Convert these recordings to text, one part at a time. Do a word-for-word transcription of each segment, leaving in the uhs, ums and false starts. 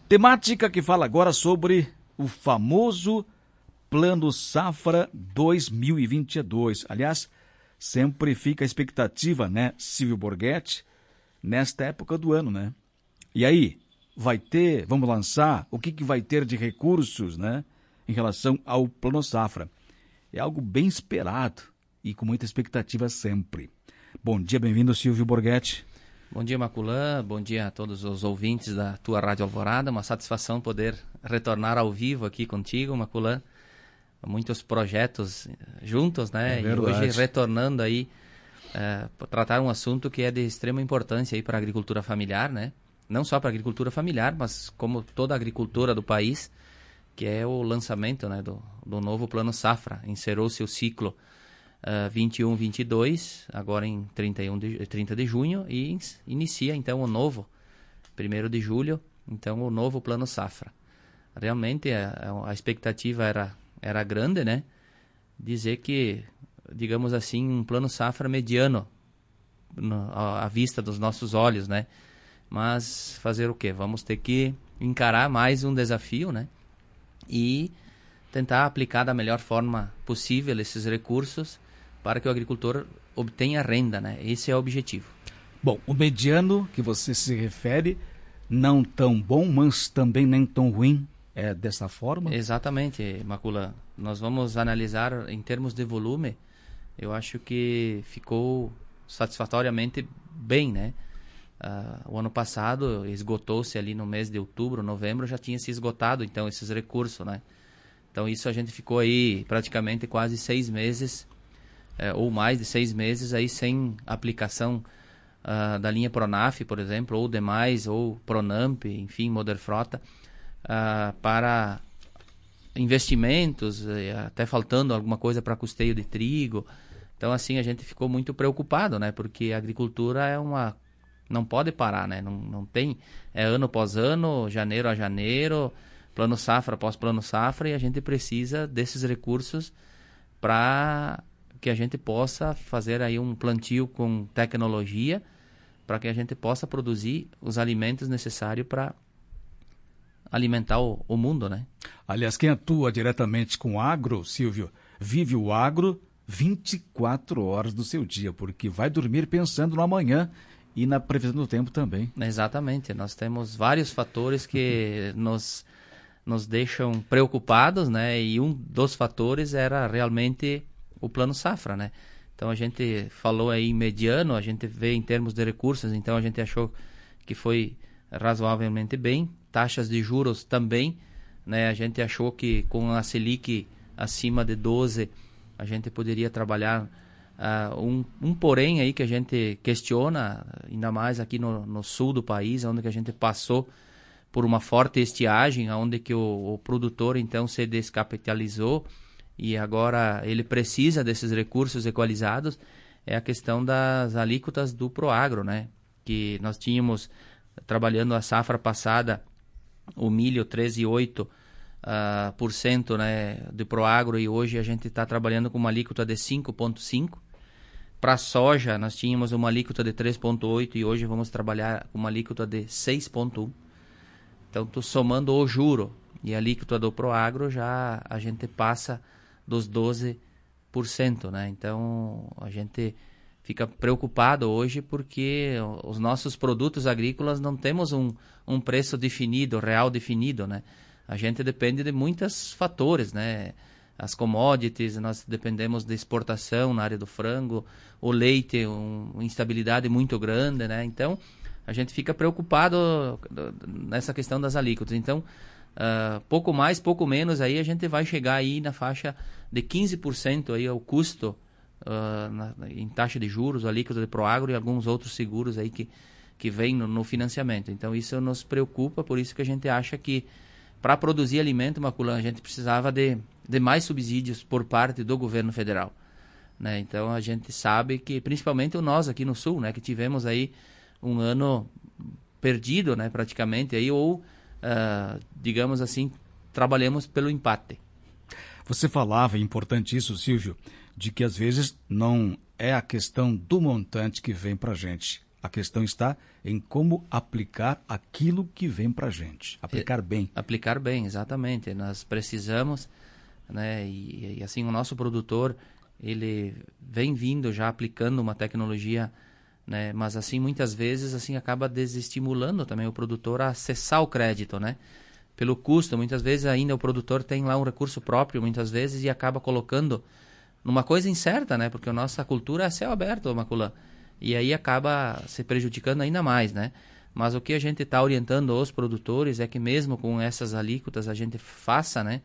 Temática que fala agora sobre o famoso Plano Safra dois mil e vinte e dois. Aliás, sempre fica a expectativa, né, Silvio Borghetti, nesta época do ano, né? E aí, vai ter, vamos lançar, o que, que vai ter de recursos, né, em relação ao Plano Safra? É algo bem esperado e com muita expectativa sempre. Bom dia, bem-vindo, Silvio Borghetti. Bom dia, Maculã. Bom dia a todos os ouvintes da tua Rádio Alvorada. Uma satisfação poder retornar ao vivo aqui contigo, Maculã. Muitos projetos juntos, né? É e hoje retornando aí é, para tratar um assunto que é de extrema importância aí para a agricultura familiar, né? Não só para a agricultura familiar, mas como toda a agricultura do país, que é o lançamento, né, do, do novo Plano Safra. Encerrou-se o ciclo Uh, vinte e um, vinte e dois, agora em trinta e um de, trinta de junho, e inicia então o novo, primeiro de julho, então o novo Plano Safra. Realmente a, a expectativa era, era grande, né? Dizer que, digamos assim, um Plano Safra mediano no, à, à vista dos nossos olhos, né? Mas fazer o quê? Vamos ter que encarar mais um desafio, né? E tentar aplicar da melhor forma possível esses recursos para que o agricultor obtenha renda, né? Esse é o objetivo. Bom, o mediano que você se refere, não tão bom, mas também nem tão ruim, é dessa forma? Exatamente, Maculã. Nós vamos analisar em termos de volume, eu acho que ficou satisfatoriamente bem, né? Uh, o ano passado esgotou-se ali no mês de outubro, novembro, já tinha se esgotado então esses recursos, né? Então isso a gente ficou aí praticamente quase seis meses, é, ou mais de seis meses aí sem aplicação uh, da linha Pronaf, por exemplo, ou demais, ou Pronamp, enfim, Moderfrota, uh, para investimentos, até faltando alguma coisa para custeio de trigo. Então assim a gente ficou muito preocupado, né? Porque a agricultura é uma... não pode parar, né? Não, não tem... é ano após ano, janeiro a janeiro... Plano Safra após Plano Safra, e a gente precisa desses recursos para que a gente possa fazer aí um plantio com tecnologia, para que a gente possa produzir os alimentos necessários para alimentar o, o mundo, né? Aliás, quem atua diretamente com o agro, Silvio, vive o agro vinte e quatro horas do seu dia, porque vai dormir pensando no amanhã e na previsão do tempo também. Exatamente. Nós temos vários fatores que nos... nos deixam preocupados, né? E um dos fatores era realmente o Plano Safra, né? Então a gente falou aí mediano, a gente vê em termos de recursos, então a gente achou que foi razoavelmente bem. Taxas de juros também, né? A gente achou que com a Selic acima de doze, a gente poderia trabalhar uh, um, um porém aí que a gente questiona, ainda mais aqui no, no sul do país, onde que a gente passou por uma forte estiagem, onde que o, o produtor então se descapitalizou e agora ele precisa desses recursos equalizados, é a questão das alíquotas do Proagro, né? Que nós tínhamos, trabalhando a safra passada, o milho treze vírgula oito por cento, uh, né, de Proagro, e hoje a gente está trabalhando com uma alíquota de cinco vírgula cinco por cento. Para a soja, nós tínhamos uma alíquota de três vírgula oito por cento e hoje vamos trabalhar com uma alíquota de seis vírgula um por cento. Então, tô somando o juro e a alíquota do Proagro, já a gente passa dos doze por cento, né? Então, a gente fica preocupado hoje porque os nossos produtos agrícolas não temos um, um preço definido, real definido, né? A gente depende de muitos fatores, né? As commodities, nós dependemos de exportação na área do frango, o leite, um, uma instabilidade muito grande, né? Então, a gente fica preocupado nessa questão das alíquotas. Então, uh, pouco mais, pouco menos, aí a gente vai chegar aí na faixa de quinze por cento aí ao custo uh, na, em taxa de juros, alíquota de Proagro e alguns outros seguros aí que, que vêm no, no financiamento. Então, isso nos preocupa, por isso que a gente acha que para produzir alimento, Maculã, a gente precisava de, de mais subsídios por parte do governo federal, né? Então, a gente sabe que, principalmente nós aqui no Sul, né, que tivemos aí um ano perdido, né, praticamente, aí, ou, uh, digamos assim, trabalhamos pelo empate. Você falava, é importante isso, Silvio, de que às vezes não é a questão do montante que vem para a gente. A questão está em como aplicar aquilo que vem para a gente. Aplicar bem. Aplicar bem, exatamente. Nós precisamos, né? E, e assim, o nosso produtor, ele vem vindo já aplicando uma tecnologia, né? Mas assim, muitas vezes, assim, acaba desestimulando também o produtor a acessar o crédito, né? Pelo custo, muitas vezes ainda o produtor tem lá um recurso próprio, muitas vezes, e acaba colocando numa coisa incerta, né? Porque a nossa cultura é céu aberto, Maculan. E aí acaba se prejudicando ainda mais, né? Mas o que a gente está orientando os produtores é que mesmo com essas alíquotas a gente faça, né?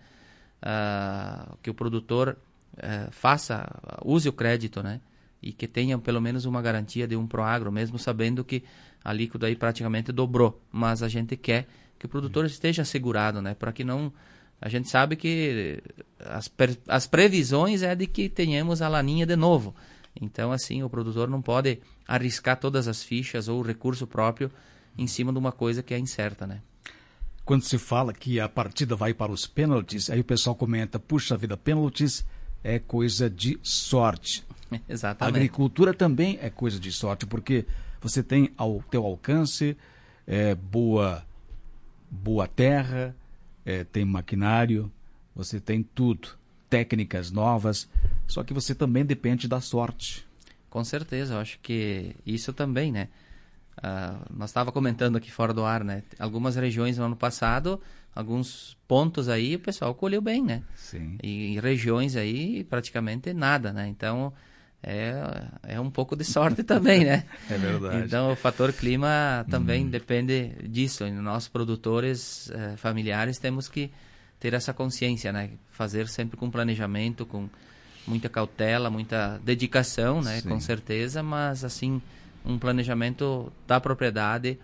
Uh, que o produtor uh, faça, use o crédito, né? E que tenha pelo menos uma garantia de um Proagro, mesmo sabendo que a alíquota aí praticamente dobrou. Mas a gente quer que o produtor esteja assegurado, né? Para que não... A gente sabe que as, as previsões é de que tenhamos a laninha de novo. Então, assim, o produtor não pode arriscar todas as fichas ou o recurso próprio em cima de uma coisa que é incerta, né? Quando se fala que a partida vai para os pênaltis, aí o pessoal comenta, puxa vida, pênaltis é coisa de sorte. Exatamente. A agricultura também é coisa de sorte, porque você tem ao teu alcance é, boa, boa terra, é, tem maquinário, você tem tudo, técnicas novas, só que você também depende da sorte. Com certeza, eu acho que isso também, né? Uh, nós estávamos comentando aqui fora do ar, né? Algumas regiões no ano passado, alguns pontos aí o pessoal colheu bem, né? Sim. E em regiões aí praticamente nada, né? Então é, é um pouco de sorte também, né? É verdade. Então o fator clima também hum. depende disso. E nós produtores eh, familiares temos que ter essa consciência, né? Fazer sempre com planejamento, com muita cautela, muita dedicação, né? Sim. Com certeza, mas assim, um planejamento da propriedade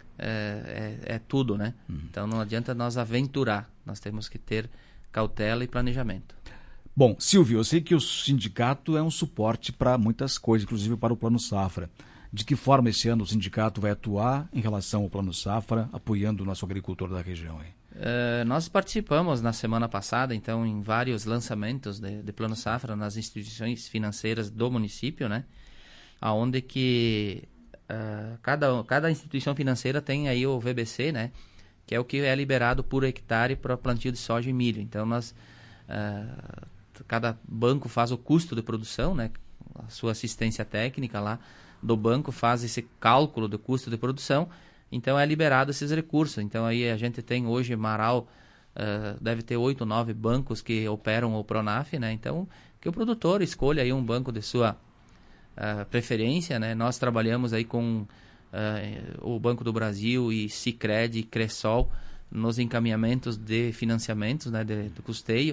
é, é, é tudo, né? Hum. Então não adianta nós aventurar, nós temos que ter cautela e planejamento. Bom, Silvio, eu sei que o sindicato é um suporte para muitas coisas, inclusive para o Plano Safra. De que forma esse ano o sindicato vai atuar em relação ao Plano Safra, apoiando o nosso agricultor da região? Hein? Uh, nós participamos na semana passada, então, em vários lançamentos de, de Plano Safra nas instituições financeiras do município, né? Onde que uh, cada, cada instituição financeira tem aí o V B C, né? Que é o que é liberado por hectare para plantio de soja e milho. Então, nós, uh, cada banco faz o custo de produção, né? A sua assistência técnica lá do banco faz esse cálculo do custo de produção. Então é liberado esses recursos. Então aí a gente tem hoje Marau, uh, deve ter oito, nove bancos que operam o Pronaf, né? Então que o produtor escolha aí um banco de sua uh, preferência, né? Nós trabalhamos aí com uh, o Banco do Brasil e Sicredi e Cressol nos encaminhamentos de financiamentos, né? De, de custeio.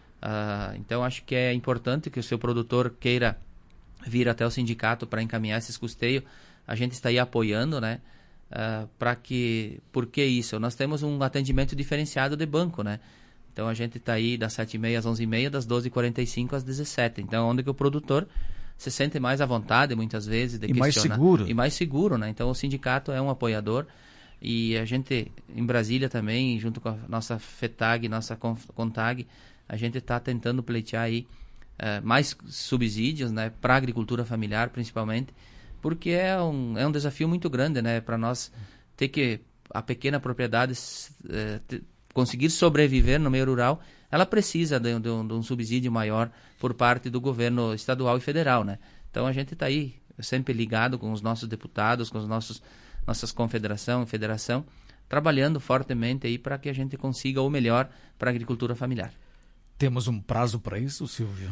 Uh, então acho que é importante que o seu produtor queira vir até o sindicato para encaminhar esses custeios. A gente está aí apoiando, né? Uh, para que, por que isso? Nós temos um atendimento diferenciado de banco, né? Então a gente está aí das sete e meia às onze e meia, das doze e quarenta e cinco às dezessete. Então onde que o produtor se sente mais à vontade, muitas vezes, de e questionar. mais seguro. E mais seguro, né? Então o sindicato é um apoiador e a gente, em Brasília também, junto com a nossa FETAG, nossa CONTAG, a gente está tentando pleitear aí uh, mais subsídios, né? Para a agricultura familiar, principalmente, porque é um, é um desafio muito grande, né? Para nós ter que, a pequena propriedade eh, ter, conseguir sobreviver no meio rural, ela precisa de, de, um, de um subsídio maior por parte do governo estadual e federal, né? Então a gente está aí sempre ligado com os nossos deputados, com os nossos nossas confederação e federação, trabalhando fortemente aí para que a gente consiga o melhor para a agricultura familiar. Temos um prazo para isso, Silvio?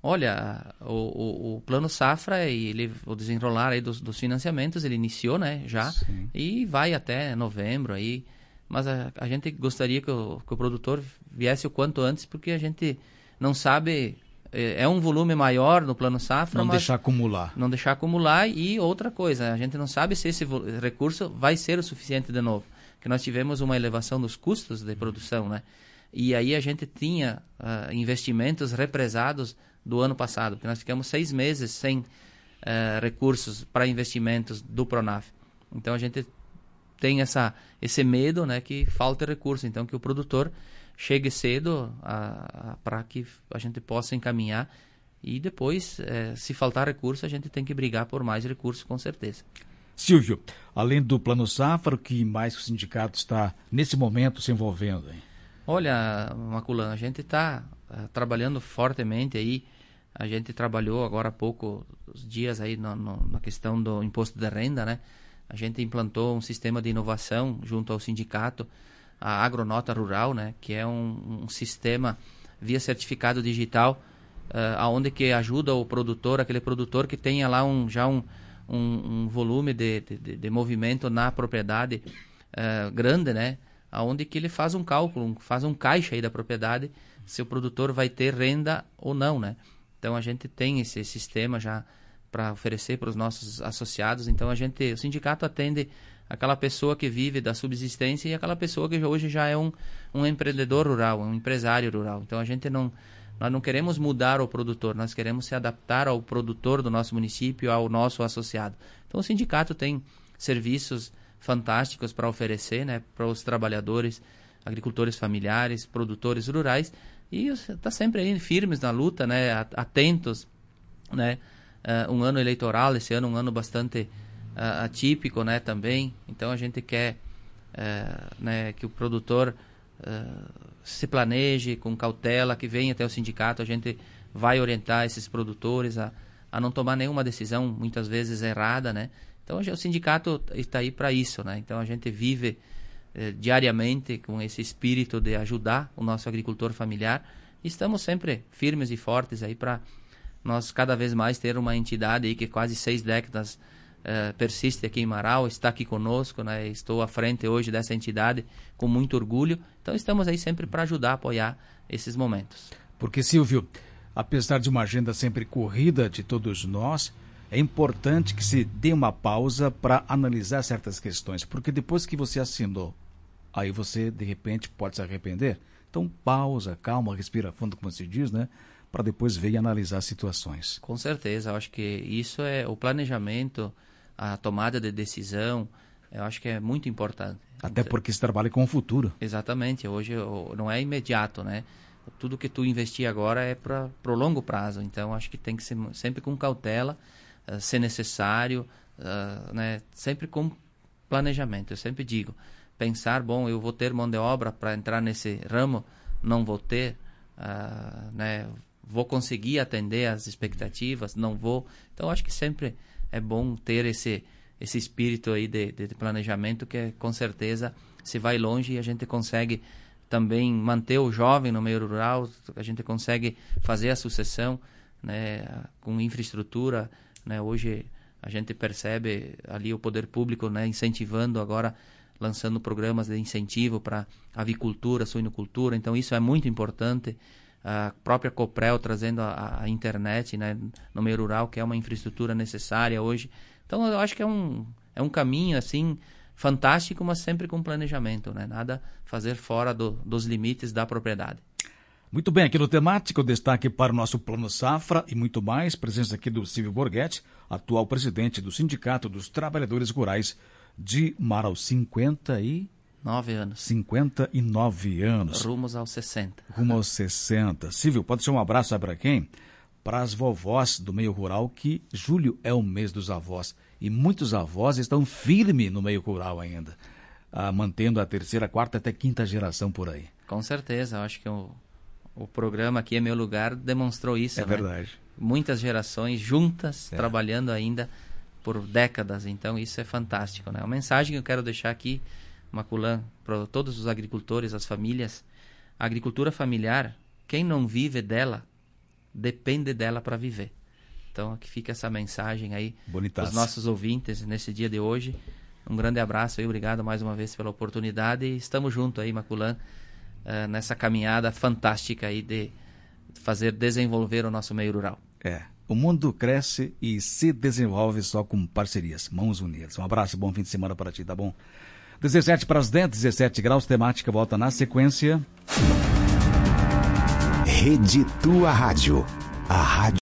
Olha, o, o, o Plano Safra, ele, o desenrolar aí dos, dos financiamentos, ele iniciou, né, já, Sim. E vai até novembro aí, mas a, a gente gostaria que o, que o produtor viesse o quanto antes, porque a gente não sabe, é, é um volume maior no Plano Safra, não mas deixar acumular. Não deixar acumular e outra coisa, a gente não sabe se esse recurso vai ser o suficiente de novo, que nós tivemos uma elevação dos custos de produção, né, e aí a gente tinha uh, investimentos represados do ano passado, porque nós ficamos seis meses sem uh, recursos para investimentos do Pronaf. Então a gente tem essa, esse medo, né, que falta recurso, então que o produtor chegue cedo para que a gente possa encaminhar e depois, eh, se faltar recurso, a gente tem que brigar por mais recursos, com certeza. Silvio, além do Plano Safra, o que mais o sindicato está, nesse momento, se envolvendo? Hein? Olha, Maculan, a gente está uh, trabalhando fortemente aí. A gente trabalhou agora há pouco dias aí no, no, na questão do imposto de renda, né? A gente implantou um sistema de inovação junto ao sindicato, a Agronota Rural, né? Que é um, um sistema via certificado digital, uh, onde que ajuda o produtor, aquele produtor que tenha lá um, já um, um, um volume de, de, de movimento na propriedade uh, grande, né? Onde que ele faz um cálculo, faz um caixa aí da propriedade, se o produtor vai ter renda ou não, né? Então a gente tem esse sistema já para oferecer para os nossos associados. Então a gente, o sindicato atende aquela pessoa que vive da subsistência e aquela pessoa que hoje já é um, um empreendedor rural, um empresário rural. Então a gente não, nós não queremos mudar o produtor, nós queremos se adaptar ao produtor do nosso município, ao nosso associado. Então o sindicato tem serviços fantásticos para oferecer, né, para os trabalhadores, agricultores familiares, produtores rurais, e está sempre aí firmes na luta, né, atentos, né, uh, um ano eleitoral, esse ano um ano bastante uh, atípico, né, também. Então a gente quer uh, né, que o produtor uh, se planeje com cautela, que venha até o sindicato. A gente vai orientar esses produtores a, a não tomar nenhuma decisão muitas vezes errada, né. Então o sindicato está aí para isso, né. Então a gente vive Eh, diariamente com esse espírito de ajudar o nosso agricultor familiar. Estamos sempre firmes e fortes aí para nós cada vez mais ter uma entidade aí que quase seis décadas eh, persiste aqui em Marau, está aqui conosco, né? Estou à frente hoje dessa entidade com muito orgulho. Então estamos aí sempre para ajudar, apoiar esses momentos. Porque, Silvio, apesar de uma agenda sempre corrida de todos nós, é importante que se dê uma pausa para analisar certas questões, porque depois que você assinou, aí você, de repente, pode se arrepender. Então, pausa, calma, respira fundo, como se diz, né? Para depois ver e analisar situações. Com certeza, eu acho que isso é o planejamento, a tomada de decisão, eu acho que é muito importante. Até porque se trabalha com o futuro. Exatamente, hoje não é imediato, né? Tudo que tu investir agora é para o longo prazo, então acho que tem que ser sempre com cautela, Uh, ser necessário, uh, né, sempre com planejamento. Eu sempre digo, pensar, bom, eu vou ter mão de obra para entrar nesse ramo, não vou ter, uh, né, vou conseguir atender as expectativas, não vou. Então acho que sempre é bom ter esse, esse espírito aí de, de planejamento, que com certeza se vai longe e a gente consegue também manter o jovem no meio rural, a gente consegue fazer a sucessão, né, com infraestrutura. Né, hoje a gente percebe ali o poder público, né, incentivando agora, lançando programas de incentivo para avicultura, suinocultura. Então isso é muito importante. A própria Coprel trazendo a, a internet, né, no meio rural, que é uma infraestrutura necessária hoje. Então eu acho que é um, é um caminho assim fantástico, mas sempre com planejamento, né? Nada fazer fora do, dos limites da propriedade. Muito bem, aqui no Temático, destaque para o nosso Plano Safra e muito mais. Presença aqui do Silvio Borghetti, atual presidente do Sindicato dos Trabalhadores Rurais de Marau. cinquenta e nove anos. cinquenta e nove anos. Rumos aos sessenta. Rumo aos sessenta. Silvio, pode ser um abraço, sabe para quem? Para as vovós do meio rural, que julho é o mês dos avós. E muitos avós estão firmes no meio rural ainda, ah, mantendo a terceira, quarta até quinta geração por aí. Com certeza, eu acho que o... O programa Aqui é Meu Lugar demonstrou isso, é né? Verdade. Muitas gerações juntas, é. trabalhando ainda por décadas. Então, isso é fantástico, né? Uma mensagem que eu quero deixar aqui, Maculan, para todos os agricultores, as famílias. A agricultura familiar, quem não vive dela, depende dela para viver. Então, aqui fica essa mensagem aí para os nossos ouvintes nesse dia de hoje. Um grande abraço e obrigado mais uma vez pela oportunidade. E estamos juntos aí, Maculan, Uh, nessa caminhada fantástica aí de fazer desenvolver o nosso meio rural. É, o mundo cresce e se desenvolve só com parcerias, mãos unidas. Um abraço, bom fim de semana para ti, tá bom? dezessete para as dez, dezessete graus, Temática volta na sequência. Rede Tua Rádio, a rádio